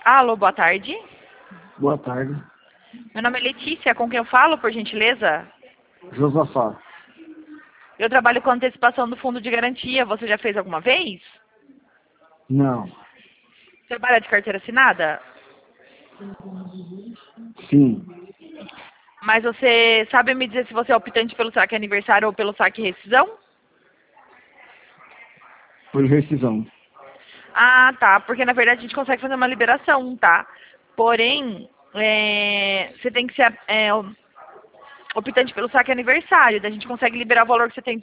Alô, boa tarde. Boa tarde. Meu nome é Letícia, com quem eu falo, por gentileza? Josafá. Eu trabalho com antecipação do fundo de garantia. Você já fez alguma vez? Não. Trabalha de carteira assinada? Sim. Mas você sabe me dizer se você é optante pelo saque aniversário ou pelo saque rescisão? Por rescisão. Ah, tá. Porque na verdade a gente consegue fazer uma liberação, tá? Porém, você tem que ser optante pelo saque aniversário. Daí a gente consegue liberar o valor que você tem